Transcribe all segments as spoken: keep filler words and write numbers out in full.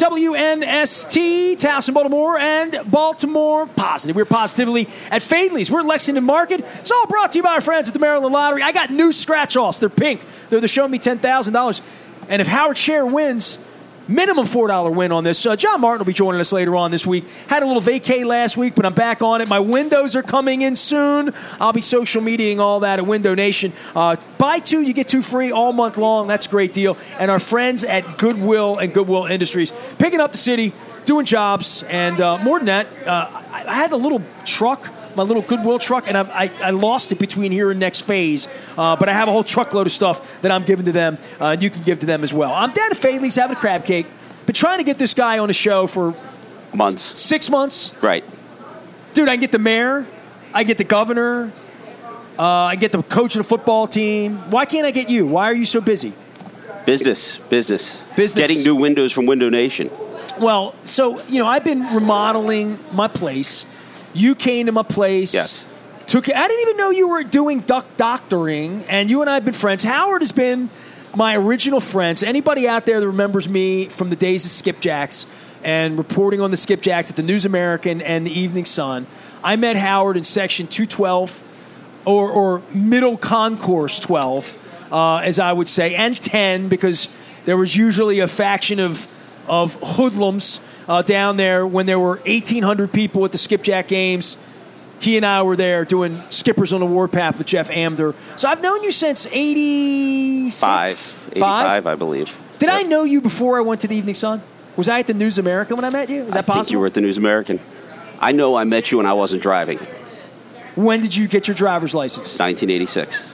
W N S T, Towson, Baltimore, and Baltimore Positive. We're positively at Fadley's. We're at Lexington Market. It's all brought to you by our friends at the Maryland Lottery. I got new scratch-offs. They're pink. They're the Show Me ten thousand dollars. And if Howard Scher wins, minimum four dollars win on this. Uh, John Martin will be joining us later on this week. Had a little vacay last week, but I'm back on it. My windows are coming in soon. I'll be social mediating all that at Window Nation. Uh, buy two, you get two free all month long. That's a great deal. And our friends at Goodwill and Goodwill Industries, picking up the city, doing jobs. And uh, more than that, uh, I, I had a little truck, my little Goodwill truck, and I, I, I lost it between here and next phase. Uh, but I have a whole truckload of stuff that I'm giving to them, uh, and you can give to them as well. I'm down at Fadley's having a crab cake. Been trying to get this guy on the show for months. Six months. Right. Dude, I can get the mayor. I get the governor. Uh, I get the coach of the football team. Why can't I get you? Why are you so busy? Business. Business. Business. Getting new windows from Window Nation. Well, so, you know, I've been remodeling my place. You came to my place. Yes. Took. I didn't even know you were doing duck doctoring, and you and I have been friends. Howard has been my original friend. So anybody out there that remembers me from the days of Skipjacks and reporting on the Skipjacks at the News American and the Evening Sun, I met Howard in section two twelve, or, or middle concourse twelve, uh, as I would say, and ten, because there was usually a faction of of hoodlums uh, down there when there were eighteen hundred people at the Skipjack games. He and I were there doing Skippers on the Warpath with Jeff Amder. So I've known you since eighty-six? Five. eighty-five, I believe. Did yep. I know you before I went to the Evening Sun? Was I at the News American when I met you? Is that I possible? I think you were at the News American. I know I met you when I wasn't driving. When did you get your driver's license? nineteen eighty-six.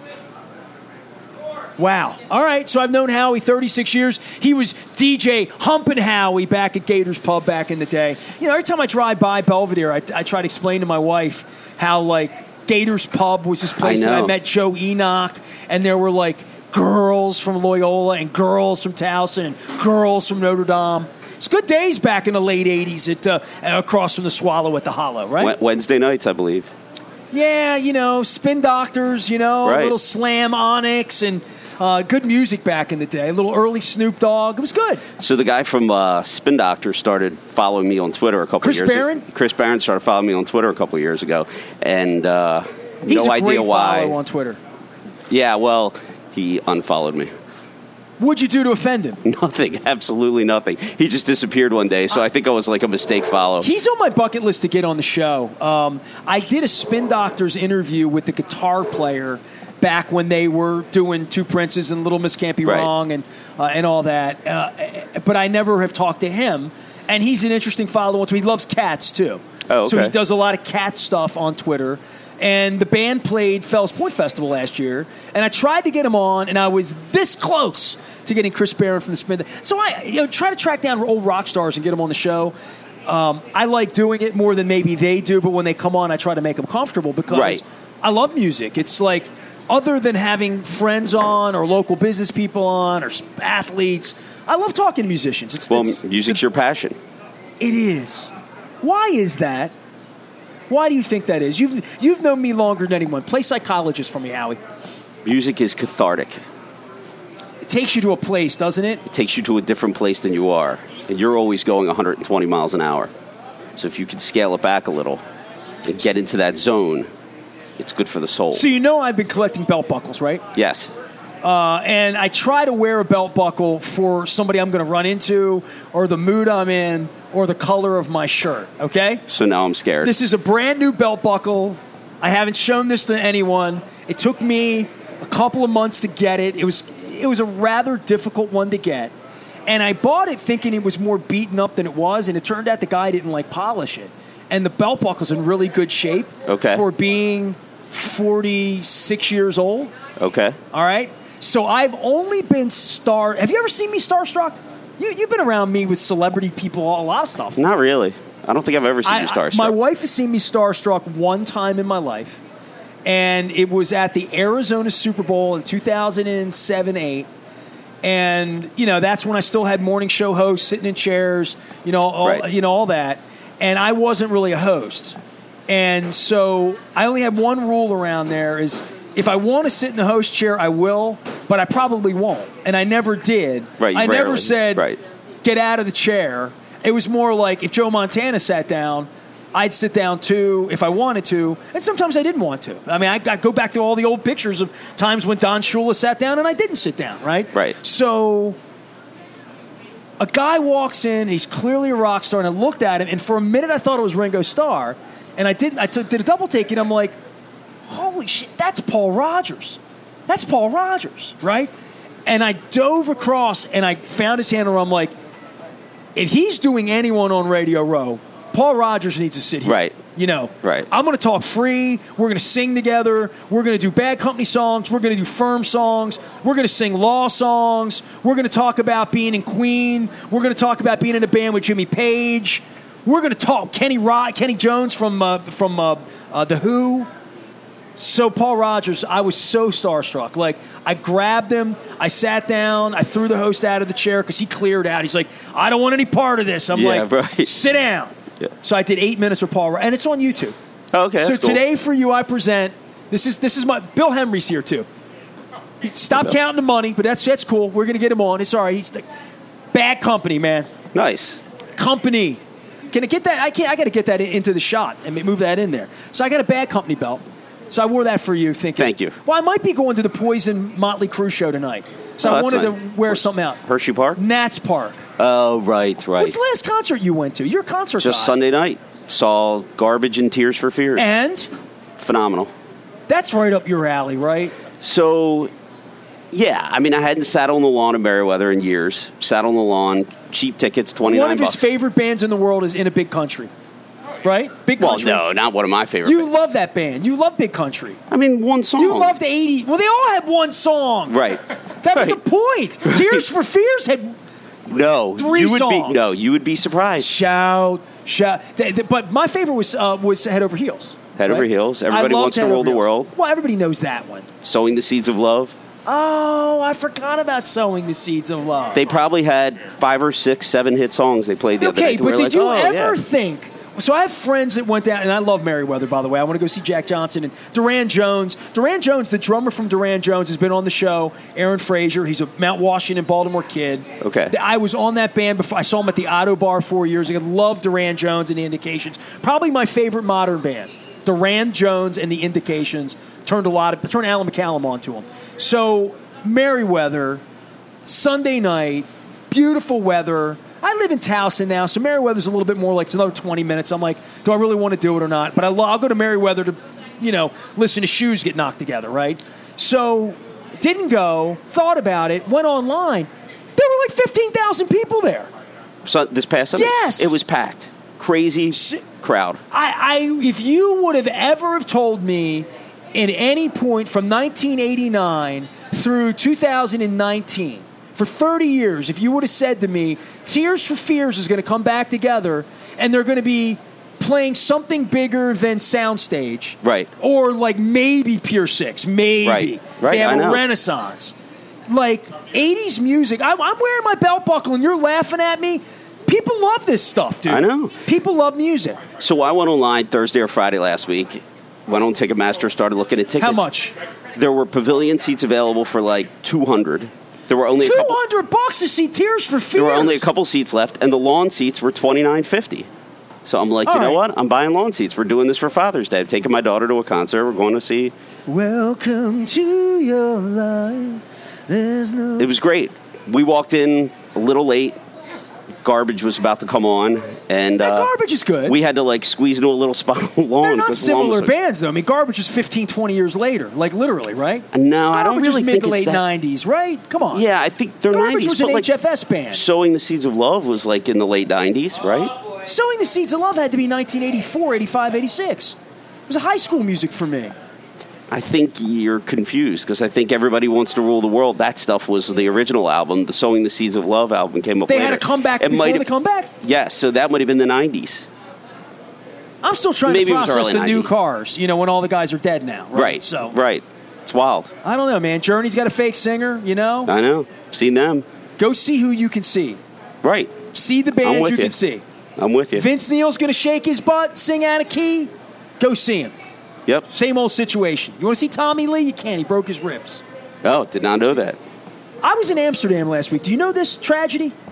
Wow. All right, so I've known Howie thirty-six years. He was D J Humpin' Howie back at Gators Pub back in the day. You know, every time I drive by Belvedere, I, I try to explain to my wife how, like, Gators Pub was this place I that I met Joe Enoch, and there were, like, girls from Loyola and girls from Towson and girls from Notre Dame. It's good days back in the late eighties at uh, across from the Swallow at the Hollow, right? Wednesday nights, I believe. Yeah, you know, Spin Doctors, you know, right. a little Slam Onyx, and uh, good music back in the day. A little early Snoop Dogg. It was good. So the guy from uh, Spin Doctor started following me on Twitter a couple Chris of years Barron? ago. Chris Barron started following me on Twitter a couple of years ago. And uh, He's no a great idea why. follow on Twitter. Yeah, well, he unfollowed me. What'd you do to offend him? Nothing. Absolutely nothing. He just disappeared one day, so I think it was like a mistake follow. He's on my bucket list to get on the show. Um, I did a Spin Doctors interview with the guitar player back when they were doing Two Princes and Little Miss Can't Be right. Wrong and uh, and all that. Uh, but I never have talked to him. And he's an interesting follow on Twitter. He loves cats, too. Oh, okay. So he does a lot of cat stuff on Twitter. And the band played Fells Point Festival last year. And I tried to get him on, and I was this close to getting Chris Barron from the Spin. So I you know, try to track down old rock stars and get them on the show. Um, I like doing it more than maybe they do, but when they come on, I try to make them comfortable because right. I love music. It's like, other than having friends on or local business people on or athletes, I love talking to musicians. It's, well, it's, music's your passion. It is. Why is that? Why do you think that is? You've you've known me longer than anyone. Play psychologist for me, Howie. Music is cathartic. It takes you to a place, doesn't it? It takes you to a different place than you are. And you're always going one hundred twenty miles an hour. So if you can scale it back a little and get into that zone, it's good for the soul. So you know I've been collecting belt buckles, right? Yes. Uh, and I try to wear a belt buckle for somebody I'm going to run into or the mood I'm in or the color of my shirt, okay? So now I'm scared. This is a brand new belt buckle. I haven't shown this to anyone. It took me a couple of months to get it. It was it was a rather difficult one to get. And I bought it thinking it was more beaten up than it was, and it turned out the guy didn't like polish it. And the belt buckle's in really good shape okay. for being forty-six years old. Okay. All right? So I've only been star. Have you ever seen me starstruck? You, you've been around me with celebrity people, a lot of stuff. Not really. I don't think I've ever seen I, you starstruck. My wife has seen me starstruck one time in my life, and it was at the Arizona Super Bowl in two thousand seven eight. And, you know, that's when I still had morning show hosts sitting in chairs, you know, all, right. you know, all that. And I wasn't really a host. And so I only had one rule around there is if I want to sit in the host chair, I will, but I probably won't. And I never did. Right, I rarely. never said, right. get out of the chair. It was more like if Joe Montana sat down, I'd sit down too if I wanted to, and sometimes I didn't want to. I mean, I, I go back to all the old pictures of times when Don Shula sat down and I didn't sit down, right? Right. So a guy walks in, and he's clearly a rock star, and I looked at him, and for a minute I thought it was Ringo Starr, and I didn't. I took, did a double take, and I'm like, holy shit, that's Paul Rogers. That's Paul Rogers, right? And I dove across, and I found his hand, and I'm like, if he's doing anyone on Radio Row, Paul Rogers needs to sit here. Right. You know. Right. I'm going to talk free. We're going to sing together. We're going to do Bad Company songs. We're going to do Firm songs. We're going to sing Law songs. We're going to talk about being in Queen. We're going to talk about being in a band with Jimmy Page. We're going to talk Kenny Rod, Kenny Jones from uh, from uh, uh, The Who. So Paul Rogers, I was so starstruck. Like, I grabbed him, I sat down, I threw the host out of the chair because he cleared out. He's like, I don't want any part of this. I'm yeah, like, right. sit down. Yeah. So I did eight minutes with Paul Rogers, and it's on YouTube. Oh, okay. So that's cool. today for you, I present. This is this is my Bill Henry's here too. Stop Bill. counting the money, but that's that's cool. We're gonna get him on. It's all right. He's the Bad Company, man. Nice. Company. Can I get that? I can't. I got to get that into the shot and move that in there. So I got a Bad Company belt. So I wore that for you, thinking. Thank you. Well, I might be going to the Poison Motley Crue show tonight, so Oh, I that's wanted nice. to wear something out. Hershey Park? Nats Park. Oh, right, right. What's the last concert you went to? You're a concert Just guy. Sunday night. Saw Garbage and Tears for Fears. And Phenomenal. that's right up your alley, right? So, yeah, I mean, I hadn't sat on the lawn of Merriweather in years. Sat on the lawn, cheap tickets, twenty-nine One of his bucks. favorite bands in the world is In a Big Country, right? Big Well, Country. no, not one of my favorite. You love that band. You love Big Country. I mean, one song. You love the eighties. Well, they all had one song. Right. That was Right. the point. Tears for Fears had No, Three you would songs. be no, you would be surprised. shout, shout. Th- th- But my favorite was uh, was Head Over Heels. Head Over Heels. I Everybody loved Wants to Head Rule Over the Heels. World. Well, everybody knows that one. Sowing the Seeds of Love. Oh, I forgot about Sowing the Seeds of Love. They probably had five or six, seven hit songs they played the other Okay, night. but We were did like, you oh, ever yeah. think? So I have friends that went down, and I love Merriweather, by the way. I want to go see Jack Johnson and Duran Jones. Duran Jones, the drummer from Duran Jones, has been on the show. Aaron Frazier, he's a Mount Washington, Baltimore kid. Okay. I was on that band before. I saw him at the Otto Bar four years ago. Love Duran Jones and the Indications. Probably my favorite modern band. Duran Jones and the Indications turned a lot of turned Alan McCallum onto him. So Merriweather, Sunday night, beautiful weather. I live in Towson now, so Merriweather's a little bit more like it's another twenty minutes. I'm like, do I really want to do it or not? But I lo- I'll go to Merriweather to, you know, listen to shoes get knocked together, right? So didn't go, thought about it, went online. There were like fifteen thousand people there. So, this past Sunday? Yes. It was packed. Crazy crowd. I, I if you would have ever have told me at any point from nineteen eighty-nine through two thousand nineteen, for thirty years, if you would have said to me, Tears for Fears is going to come back together and they're going to be playing something bigger than Soundstage. Right. Or like maybe Pier six, maybe. Right. Right, They have I a know. renaissance. Like eighties music. I, I'm wearing my belt buckle and you're laughing at me. People love this stuff, dude. I know. People love music. So I went online Thursday or Friday last week. Went on Ticketmaster, started looking at tickets. How much? There were pavilion seats available for like two hundred. There were only a Two couple, hundred bucks to see Tears for Fears. there were only a couple seats left, and the lawn seats were twenty-nine fifty. So I'm like, All you know right. what? I'm buying lawn seats. We're doing this for Father's Day. I'm taking my daughter to a concert. We're going to see. Welcome to your life. There's no. It was great. We walked in a little late. Garbage was about to come on, and That uh, Garbage is good. we had to like squeeze into a little spot on the lawn. They're not because the lawn similar was, like- bands, though. I mean, Garbage is fifteen, twenty years later. Like, literally, right? No, I don't Garbage really was mid think to it's late that- nineties, right? Come on. Yeah, I think they're Garbage nineties, was but an like H F S band. Sowing the Seeds of Love was like in the late nineties, right? Sowing the Seeds of Love had to be nineteen eighty-four, eighty-five, eighty-six. It was a high school music for me. I think you're confused because I think Everybody Wants to Rule the World. That stuff was the original album. The Sowing the Seeds of Love album came up They later. had a comeback It before might the have- comeback? Yes, so that might have been the nineties. I'm still trying Maybe it to was process early the new nineties. Cars, you know, when all the guys are dead now. Right. Right. So, Right. It's wild. I don't know, man. Journey's got a fake singer, you know? I know. Seen them. Go see who you can see. Right. See the I'm bands with you you. can see. I'm with you. Vince Neil's going to shake his butt, sing out of key. Go see him. Yep. Same old situation. You want to see Tommy Lee? You can't. He broke his ribs. Oh, did not know that. I was in Amsterdam last week. Do you know this tragedy?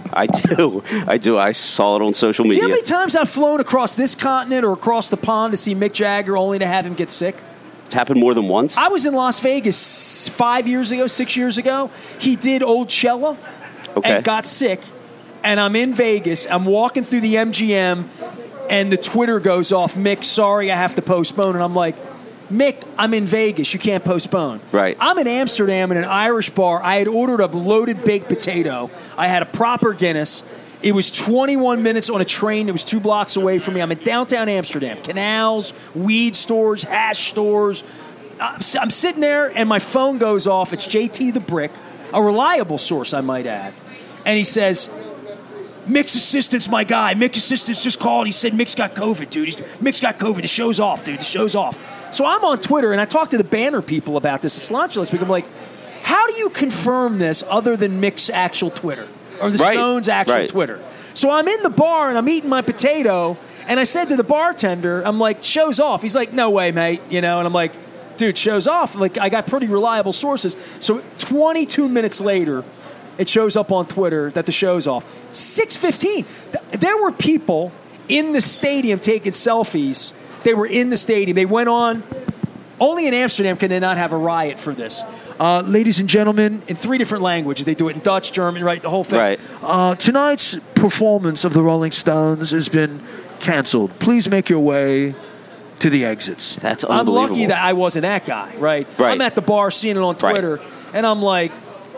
I do. I do. I saw it on social media. You know how many times I've flown across this continent or across the pond to see Mick Jagger only to have him get sick? It's happened more than once? I was in Las Vegas five years ago, six years ago. He did Old Cella Okay. and got sick. And I'm in Vegas. I'm walking through the M G M, and the Twitter goes off, Mick, sorry, I have to postpone. And I'm like, Mick, I'm in Vegas. You can't postpone. Right. I'm in Amsterdam in an Irish bar. I had ordered a loaded baked potato. I had a proper Guinness. It was twenty-one minutes on a train that was two blocks away from me. I'm in downtown Amsterdam. Canals, weed stores, hash stores. I'm I'm sitting there, and my phone goes off. It's J T the Brick, a reliable source, I might add. And he says, Mick's assistant's my guy. Mick's assistant's just called. He said Mick's got COVID, dude. He's, Mick's got COVID. The show's off, dude. The show's off. So I'm on Twitter, and I talked to the banner people about this at Cilantro last week. I'm like, how do you confirm this other than Mick's actual Twitter or the Right. Stones' actual Right. Twitter? So I'm in the bar, and I'm eating my potato, and I said to the bartender, I'm like, show's off. He's like, no way, mate. You know, and I'm like, dude, show's off. Like, I got pretty reliable sources. So twenty-two minutes later, it shows up on Twitter that the show's off. six fifteen. There were people in the stadium taking selfies. They were in the stadium. They went on. Only in Amsterdam can they not have a riot for this. Uh, ladies and gentlemen, in three different languages. They do it in Dutch, German, right? The whole thing. Right. Uh, tonight's performance of the Rolling Stones has been canceled. Please make your way to the exits. That's I'm unbelievable. lucky that I wasn't that guy, right? Right. I'm at the bar seeing it on Twitter, Right. and I'm like,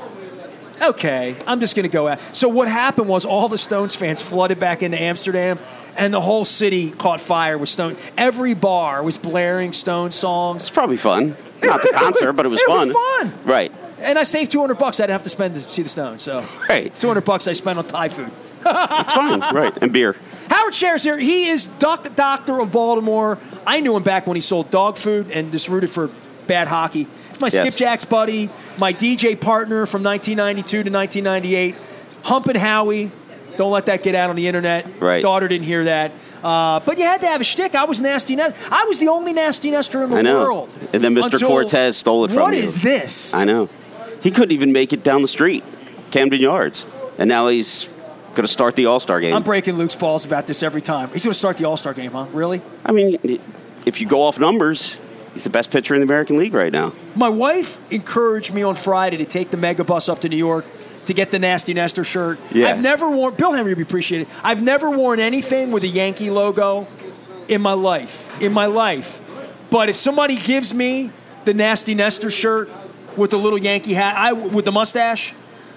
okay, I'm just going to go out. So what happened was all the Stones fans flooded back into Amsterdam, and the whole city caught fire with Stone. Every bar was blaring Stone songs. It's probably fun. Not the concert, but it was it fun. It was fun. Right. And I saved two hundred bucks I didn't have to spend to see the Stones. So Right. two hundred bucks I spent on Thai food. It's fine. Right. And beer. Howard Scher's here. He is Duck Doctor of Baltimore. I knew him back when he sold dog food and just rooted for bad hockey. It's my Yes. Skipjack's buddy, my D J partner from nineteen ninety-two to nineteen ninety-eight. Humpin' Howie. Don't let that get out on the internet. Right. Daughter didn't hear that. Uh, but you had to have a shtick. I was nasty Nest. I was the only nasty Nester in the I know. world. And then Mister Until- Cortez stole it from What you. is this? I know. He couldn't even make it down the street, Camden Yards. And now he's going to start the All-Star game. I'm breaking Luke's balls about this every time. He's going to start the All-Star game, huh? Really? I mean, if you go off numbers, he's the best pitcher in the American League right now. My wife encouraged me on Friday to take the mega bus up to New York to get the Nasty Nestor shirt. Yeah. I've never worn, Bill Henry would appreciate it. I've never worn anything with a Yankee logo in my life. In my life. But if somebody gives me the Nasty Nestor shirt with the little Yankee hat, I, with the mustache,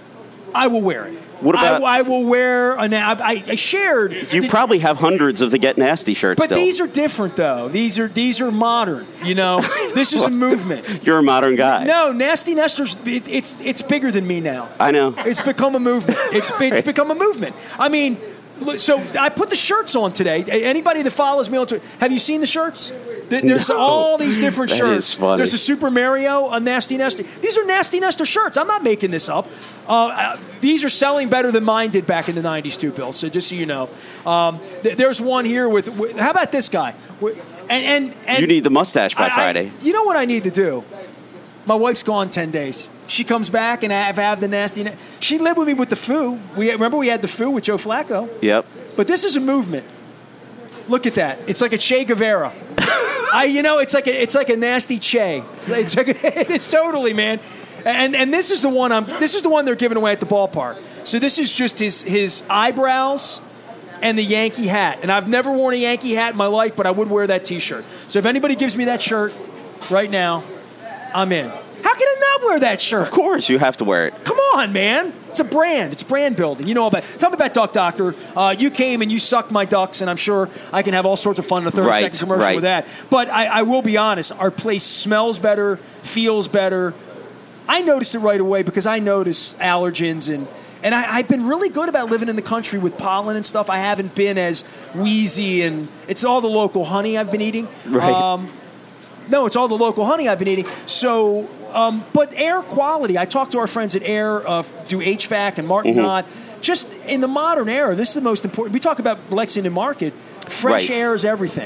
I will wear it. What about- I, I will wear a. na- I, I shared. You did- probably have hundreds of the Get Nasty shirts But still. these are different, though. These are these are modern. You know, this is a movement. You're a modern guy. No, Nasty Nestor's. It, it's it's bigger than me now. I know. It's become a movement. It's it's become a movement. I mean, look, so I put the shirts on today. Anybody that follows me on Twitter, have you seen the shirts? Th- There's No. all these different That shirts. is funny. There's a Super Mario, a Nasty Nestor. These are Nasty Nestor shirts. I'm not making this up. Uh, uh, these are selling better than mine did back in the nineties too, Bill. So just so you know, um, th- there's one here with, with. How about this guy? With- And and, and You need the mustache by I- I- Friday. you know what I need to do? My wife's gone ten days. She comes back and I have, have the nasty. Na- she lived with me with the foo. We remember we had the foo with Joe Flacco. Yep. But this is a movement. Look at that. It's like a Che Guevara. I, you know, it's like a, it's like a nasty Che. It's, like a, it's totally, man. And and this is the one I'm. This is the one they're giving away at the ballpark. So this is just his his eyebrows and the Yankee hat. And I've never worn a Yankee hat in my life, but I would wear that T-shirt. So if anybody gives me that shirt right now, I'm in. How can I not wear that shirt? Of course, you have to wear it. Come on, man. It's a brand. It's brand building. You know about. Tell me about Duck Doctor. Uh, you came and you sucked my ducks, and I'm sure I can have all sorts of fun in a thirty-second Right, commercial right. with that. But I, I will be honest. Our place smells better, feels better. I noticed it right away because I notice allergens and. And I, I've been really good about living in the country with pollen and stuff. I haven't been as wheezy, and it's all the local honey I've been eating. Right. Um, no, it's all the local honey I've been eating. So, um, but air quality. I talked to our friends at Air, uh, do H V A C and Martin Mm-hmm. Knott. Just in the modern era, this is the most important. We talk about Lexington Market. Fresh Right. air is everything.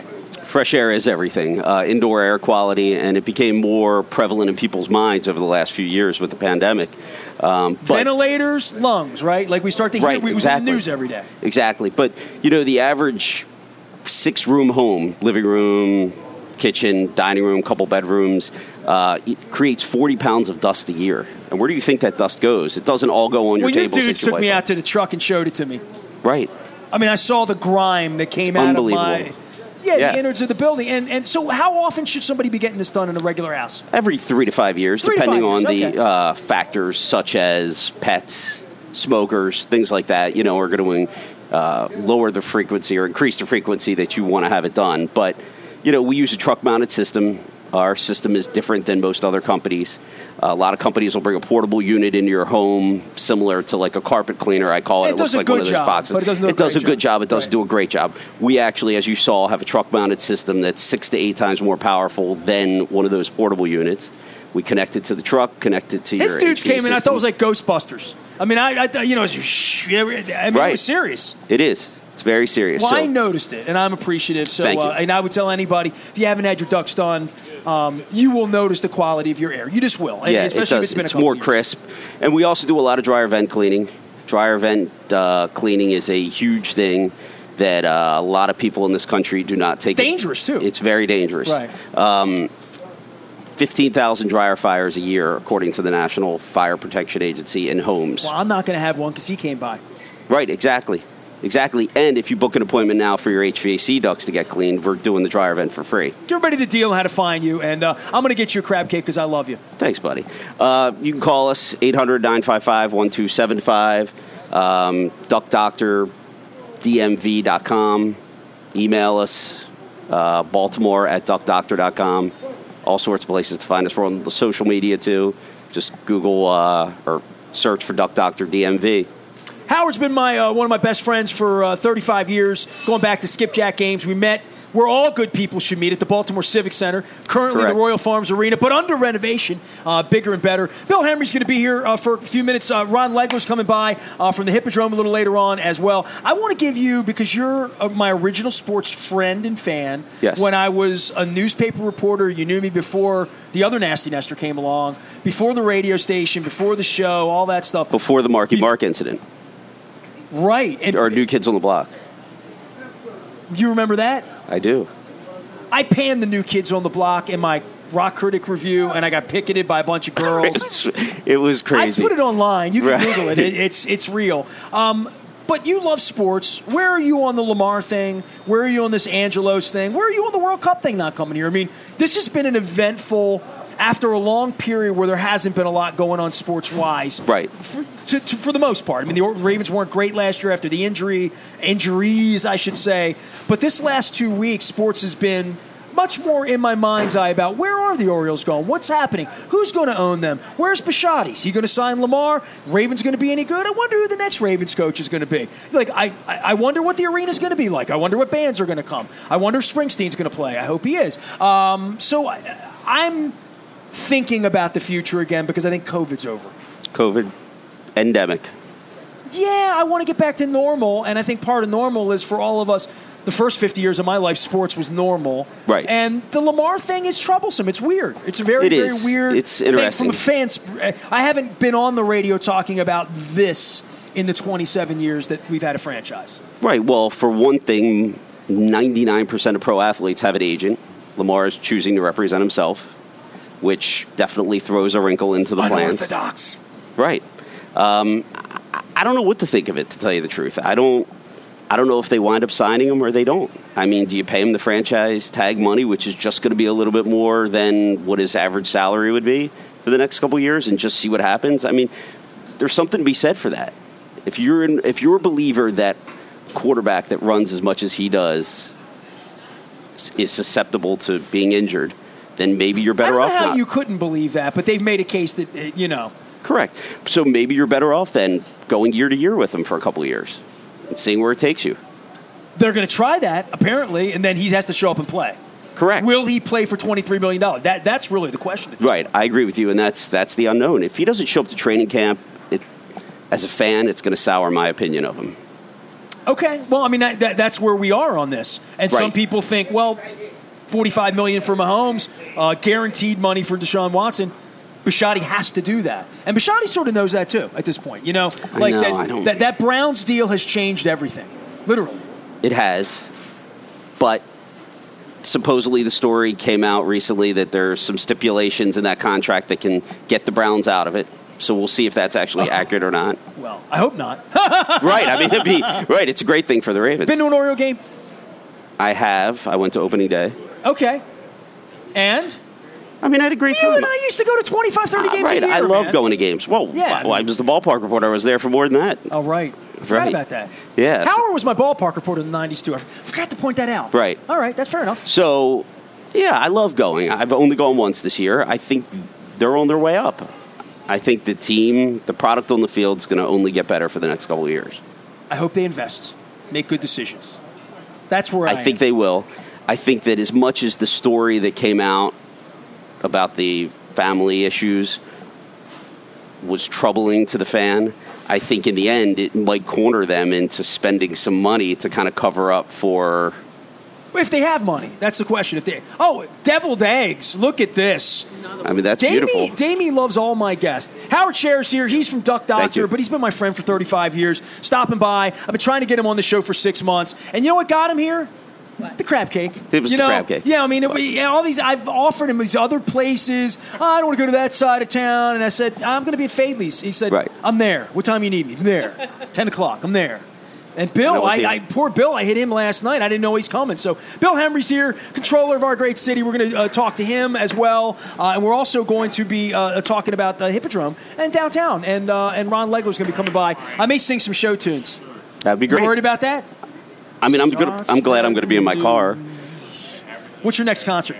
fresh air is everything. Uh, indoor air quality, and it became more prevalent in people's minds over the last few years with the pandemic. Um, but, Ventilators, lungs, right? Like we start to hear, right, we was exactly. in the news every day. Exactly. But, you know, the average six-room home, living room, kitchen, dining room, couple bedrooms, uh, it creates forty pounds of dust a year. And where do you think that dust goes? It doesn't all go on your well, table. Well, your dudes took me out to the truck and showed it to me. Right. I mean, I saw the grime that came it's out of my... Yeah, yeah, the innards of the building. And and so how often should somebody be getting this done in a regular house? Every three to five years, three depending to five on years. the Okay. uh, factors such as pets, smokers, things like that, you know, are going to uh, lower the frequency or increase the frequency that you want to have it done. But, you know, we use a truck-mounted system. Our system is different than most other companies. Uh, a lot of companies will bring a portable unit into your home, similar to like a carpet cleaner, I call it. It, it does looks a like good one of those job, boxes. but it doesn't do a It does great a good job. job. It does Right. do a great job. We actually, as you saw, have a truck-mounted system that's six to eight times more powerful than one of those portable units. We connect it to the truck, connect it to His your dudes H V A came in, I system. thought it was like Ghostbusters. I mean, I, I you know, it's, shh, I mean, Right. it was serious. It is. It's very serious. Well, so, I noticed it, and I'm appreciative. So, Thank you. Uh, and I would tell anybody, if you haven't had your ducts done, um, you will notice the quality of your air. You just will, and yeah, especially it does. if it's been a It's couple more years. crisp. And we also do a lot of dryer vent cleaning. Dryer vent uh, cleaning is a huge thing that uh, a lot of people in this country do not take. Dangerous, too. It's very dangerous. Right. Um, fifteen thousand dryer fires a year, according to the National Fire Protection Agency, in homes. Well, I'm not going to have one because he came by. Right, exactly. Exactly. And if you book an appointment now for your H V A C ducts to get cleaned, we're doing the dryer vent for free. Give everybody the deal on how to find you, and uh, I'm going to get you a crab cake because I love you. Thanks, buddy. Uh, you can call us, eight hundred, nine five five, one two seven five, um, duck doctor D M V dot com. Email us, uh, Baltimore at duck doctor dot com. All sorts of places to find us. We're on the social media, too. Just Google uh, or search for Duck Doctor D M V. Howard's been my uh, one of my best friends for uh, thirty-five years, going back to skipjack games. We met where all good people should meet at the Baltimore Civic Center, currently Correct. the Royal Farms Arena, but under renovation, uh, bigger and better. Bill Henry's going to be here uh, for a few minutes. Uh, Ron Legler's coming by uh, from the Hippodrome a little later on as well. I want to give you, because you're uh, my original sports friend and fan. Yes. When I was a newspaper reporter, you knew me before the other Nasty Nestor came along, before the radio station, before the show, all that stuff. Before the Marky Mark incident. Right. And Or New Kids on the Block. do you remember that? I do. I panned the New Kids on the Block in my rock critic review, and I got picketed by a bunch of girls. It was crazy. I put it online. You can Right. Google it. it. It's it's real. Um, but you love sports. Where are you on the Lamar thing? Where are you on this Angelos thing? Where are you on the World Cup thing not coming here? I mean, this has been an eventful, after a long period where there hasn't been a lot going on sports-wise. Right. For, to, to, for the most part. I mean, the Ravens weren't great last year after the injury, injuries, I should say. But this last two weeks, sports has been much more in my mind's eye about where are the Orioles going? What's happening? Who's going to own them? Where's Bisciotti? Is he going to sign Lamar? Ravens going to be any good? I wonder who the next Ravens coach is going to be. Like, I, I wonder what the arena's going to be like. I wonder what bands are going to come. I wonder if Springsteen's going to play. I hope he is. Um, so I, I'm thinking about the future again because I think COVID's over. COVID endemic. Yeah, I want to get back to normal, and I think part of normal is for all of us. The first fifty years of my life, sports was normal. Right. And the Lamar thing is troublesome. It's weird. It's a very, It very is. weird It's thing interesting. from a fan's. I haven't been on the radio talking about this in the twenty-seven years that we've had a franchise. Right. Well, for one thing, ninety-nine percent of pro athletes have an agent. Lamar is choosing to represent himself, which definitely throws a wrinkle into the plans. Unorthodox. Right. Um, I, I don't know what to think of it, to tell you the truth. I don't. I don't know if they wind up signing him or they don't. I mean, do you pay him the franchise tag money, which is just going to be a little bit more than what his average salary would be for the next couple of years, and just see what happens? I mean, there's something to be said for that. If you're in, if you're a believer that quarterback that runs as much as he does is susceptible to being injured, then maybe you're better I off don't know how not. you couldn't believe that, but they've made a case that, uh, you know. Correct. So maybe you're better off than going year to year with him for a couple of years and seeing where it takes you. They're going to try that, apparently, and then he has to show up and play. Correct. Will he play for twenty-three million dollars? That, that's really the question. Right. I agree with you, and that's that's the unknown. If he doesn't show up to training camp, it, as a fan, it's going to sour my opinion of him. Okay. Well, I mean, that, that, that's where we are on this. And Right. some people think, well, forty-five million dollars for Mahomes, uh, guaranteed money for Deshaun Watson. Bisciotti has to do that. And Bisciotti sort of knows that, too, at this point. You know, like know, that, I don't... that, that Browns deal has changed everything, literally. It has. But supposedly the story came out recently that there's some stipulations in that contract that can get the Browns out of it. So we'll see if that's actually accurate or not. Well, I hope not. Right. I mean, it'd be right. It's a great thing for the Ravens. Been to an Oriole game? I have. I went to opening day. Okay. And? I mean, I had a great you time. You and I used to go to twenty-five, thirty games uh, right. a year, I love man. going to games. Well, yeah, well I, mean, I was the ballpark reporter. I was there for more than that. Oh, right. I forgot right. about that. Yeah. Howard was my ballpark reporter in the nineties, too. I forgot to point that out. Right. All right. That's fair enough. So, yeah, I love going. I've only gone once this year. I think they're on their way up. I think the team, the product on the field is going to only get better for the next couple of years. I hope they invest, make good decisions. That's where I, I think am. they will. I think that as much as the story that came out about the family issues was troubling to the fan, I think in the end it might corner them into spending some money to kind of cover up for... If they have money, that's the question. If they, oh, deviled eggs, look at this. I mean, that's Damie, beautiful. Damie loves all my guests. Howard Scher's here. He's from Duck Doctor, but he's been my friend for thirty-five years. Stopping by. I've been trying to get him on the show for six months. And you know what got him here? What? The crab cake. It was you the know? crab cake. Yeah, I mean, it, yeah, all these. I've offered him these other places. Oh, I don't want to go to that side of town. And I said, I'm going to be at Fadley's. He said, right. I'm there. What time you need me? I'm there. ten o'clock. I'm there. And Bill, I, I, poor Bill, I hit him last night. I didn't know he's coming. So Bill Hemry's here, controller of our great city. We're going to uh, talk to him as well. Uh, and we're also going to be uh, talking about the Hippodrome and downtown. And uh, and Ron Legler's going to be coming by. I may sing some show tunes. That'd be great. You worried about that? I mean, I'm gonna, I'm glad I'm going to be in my car. What's your next concert?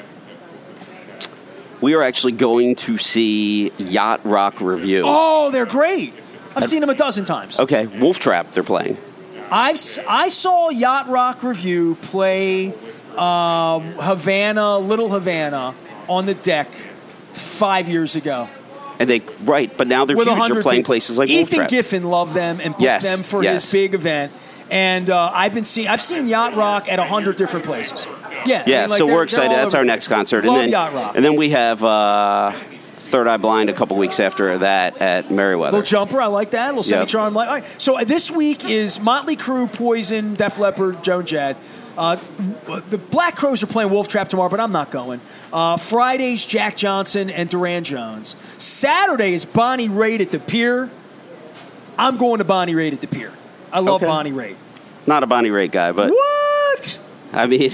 We are actually going to see Yacht Rock Review. Oh, they're great. I've seen them a dozen times. Okay, Wolf Trap, they're playing. I've I saw Yacht Rock Review play um, Havana, Little Havana, on the deck five years ago. And they right, but now they're With huge. They're playing people. places like Ethan Wolf Trap. Giffen loved them and booked yes, them for yes. his big event. And uh, I've been seeing I've seen Yacht Rock at a hundred different places. Yeah, yeah. I mean, like so they're, we're excited. That's our next concert. Love and then Yacht Rock. and then we have uh, Third Eye Blind a couple weeks after that at Merriweather. Little Jumper, I like that. Little Yep. Semi-Charm. Like, all right. So this week is Motley Crue, Poison, Def Leppard, Joan Jett. Uh, the Black Crowes are playing Wolf Trap tomorrow, but I'm not going. Uh, Friday's Jack Johnson and Duran Jones. Saturday is Bonnie Raitt at the Pier. I'm going to Bonnie Raitt at the Pier. I love Okay. Bonnie Raitt. Not a Bonnie Raitt guy, but What? I mean,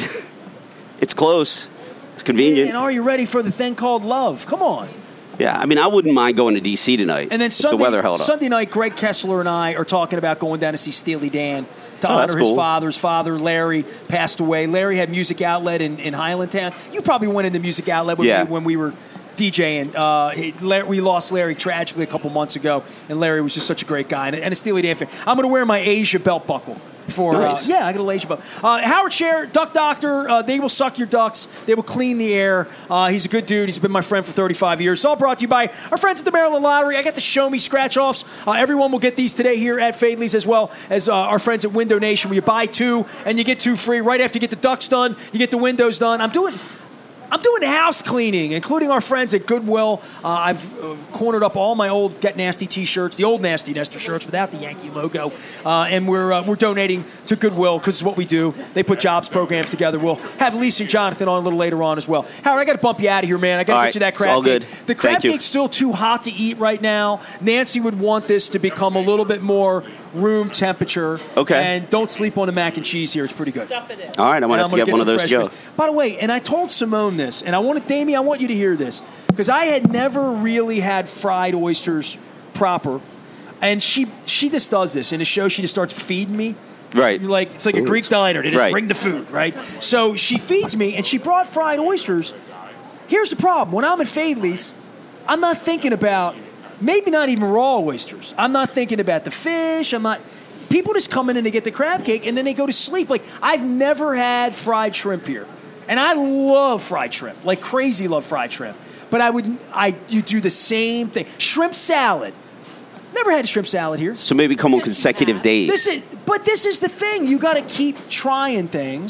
it's close. It's convenient. And are you ready for the thing called love? Come on. Yeah, I mean, I wouldn't mind going to D C tonight. And then if Sunday, the weather held up. Sunday night, Greg Kessler and I are talking about going down to see Steely Dan to Oh, honor that's his cool. father. His father, Larry, passed away. Larry had Music Outlet in, in Highlandtown. You probably went into Music Outlet when, Yeah. we, when we were DJing. Uh, he, Larry, we lost Larry tragically a couple months ago, and Larry was just such a great guy and, and a Steely Dan fan. I'm going to wear my Asia belt buckle. For, Nice. uh, yeah, I got a laser belt. Uh, Howard Scher, Duck Doctor, uh, they will suck your ducks. They will clean the air. Uh, he's a good dude. He's been my friend for thirty-five years. It's all brought to you by our friends at the Maryland Lottery. I got the Show Me scratch-offs. Uh, everyone will get these today here at Fadley's, as well as uh, our friends at Window Nation, where you buy two and you get two free. Right after you get the ducks done, you get the windows done. I'm doing... I'm doing house cleaning, including our friends at Goodwill. Uh, I've uh, cornered up all my old Get Nasty T-shirts, the old Nasty Nester shirts without the Yankee logo, uh, and we're uh, we're donating to Goodwill because it's what we do. They put jobs programs together. We'll have Lisa and Jonathan on a little later on as well. Howard, I got to bump you out of here, man. I got to All get right, you that it's crab all cake. good. The crab Thank you. cake's still too hot to eat right now. Nancy would want this to become a little bit more room temperature. Okay. And don't sleep on the mac and cheese here. It's pretty good. Stuff it in. All right, I'm going to have to gonna get one of some those to fresh go. fish. By the way, and I told Simone this, and I wanted, Damie, I want you to hear this, because I had never really had fried oysters proper, and she she just does this. In the show, she just starts feeding me. Right. Like, it's like a Greek diner. They just Right. bring the food, right? So she feeds me, and she brought fried oysters. Here's the problem. When I'm at Fadley's, I'm not thinking about, maybe not even raw oysters. I'm not thinking about the fish. I'm not... People just come in and they get the crab cake, and then they go to sleep. Like, I've never had fried shrimp here. And I love fried shrimp. Like, crazy love fried shrimp. But I would... I You do the same thing. Shrimp salad. Never had shrimp salad here. So maybe come on consecutive days. This is, but this is the thing. You got to keep trying things.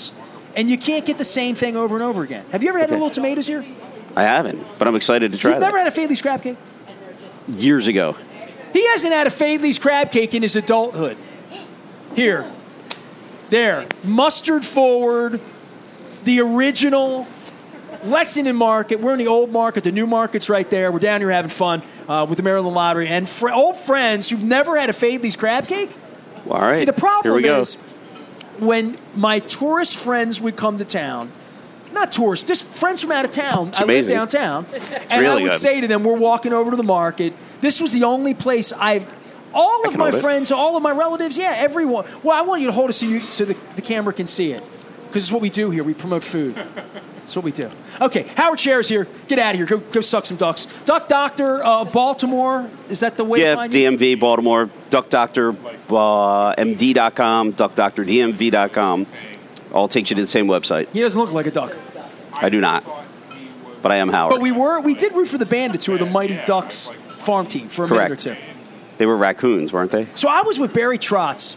and you can't get the same thing over and over again. Have you ever had Okay. a little tomatoes here? I haven't, but I'm excited to try You've that. never had a Fadley's crab cake? Years ago. He hasn't had a Fadley's crab cake in his adulthood. Here. There. Mustard forward. The original Lexington Market. We're in the old market. The new market's right there. We're down here having fun uh, with the Maryland Lottery. And fr- old friends who've never had a Fadley's crab cake. Well, all right. See, the problem Here we go. is when my tourist friends would come to town, not tourists, just friends from out of town. I live amazing. downtown. and really I would good. say to them, we're walking over to the market. This was the only place I've... All I of can my hold it. friends, all of my relatives, yeah, everyone. Well, I want you to hold it so, you, so the, the camera can see it. Because it's what we do here. We promote food. That's what we do. Okay, Howard Scher's here. Get out of here. Go, go suck some ducks. Duck Doctor, uh, Baltimore. Is that the way to Yeah, find you? D M V, Baltimore, Duck Doctor uh, M D dot com, Duck Doctor D M V dot com. All takes you to the same website. He doesn't look like a duck. I do not. But I am Howard. But we were we did root for the Bandits, who were the Mighty Ducks farm team for a Correct. minute or two. They were raccoons, weren't they? So I was with Barry Trotz.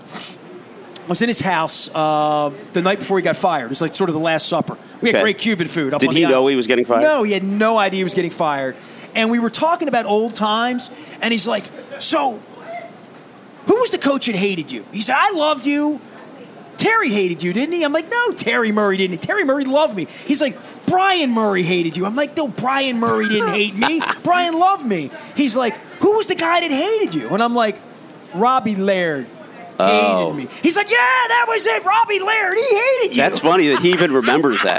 I was in his house uh, the night before he got fired. It was like sort of the Last Supper. We had Okay. great Cuban food. Up Did on he the know island. he was getting fired? No, he had no idea he was getting fired. And we were talking about old times, and he's like, so who was the coach that hated you? He said, I loved you. Terry hated you, didn't he? I'm like, no, Terry Murray didn't. Terry Murray loved me. He's like, Brian Murray hated you. I'm like, no, Brian Murray didn't hate me. Brian loved me. He's like, who was the guy that hated you? And I'm like, Robbie Laird hated Oh. me. He's like, yeah, that was it. Robbie Laird, he hated you. That's funny that he even remembers that.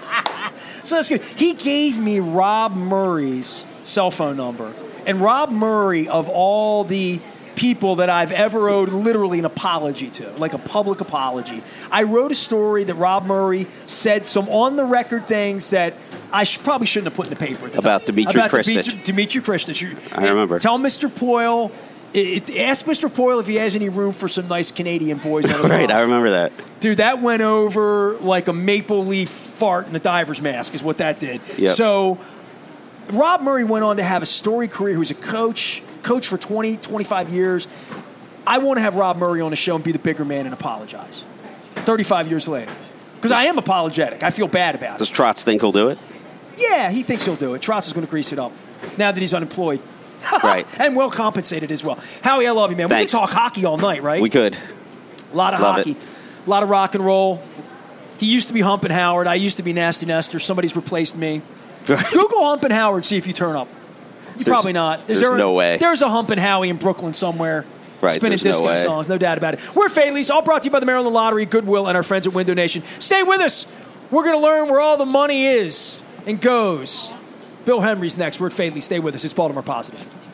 So that's good. He gave me Rob Murray's cell phone number. And Rob Murray, of all the people that I've ever owed literally an apology to, like a public apology, I wrote a story that Rob Murray said some on-the-record things that I sh- probably shouldn't have put in the paper at the About time. Dimitri About Kristich. Dimitri, Dimitri Kristich. You- I remember. Tell Mister Poyle, it, it, ask Mister Poyle if he has any room for some nice Canadian boys on his Right, roster. I remember that. Dude, that went over like a maple leaf fart in a diver's mask is what that did. Yep. So Rob Murray went on to have a storied career. He was a coach, coach for twenty, twenty-five years. I want to have Rob Murray on the show and be the bigger man and apologize thirty-five years later. Because I am apologetic. I feel bad about it. Does Trotz think he'll do it? Yeah, he thinks he'll do it. Trotz is going to grease it up now that he's unemployed. Right. And well compensated as well. Howie, I love you, man. Thanks. We can talk hockey all night, right? We could. A lot of Love hockey, it. a lot of rock and roll. He used to be Humpin' Howard. I used to be Nasty Nestor. Somebody's replaced me. Google Humpin' Howard, see if you turn up. You There's- probably not. Is there's there a- no way. There's a Humpin' Howie in Brooklyn somewhere. Right, Spinning there's no disco way. songs, no doubt about it. We're Fadley's, all brought to you by the Maryland Lottery, Goodwill, and our friends at Window Nation. Stay with us. We're going to learn where all the money is and goes. Bill Henry's next. We're at Fadley. Stay with us. It's Baltimore Positive.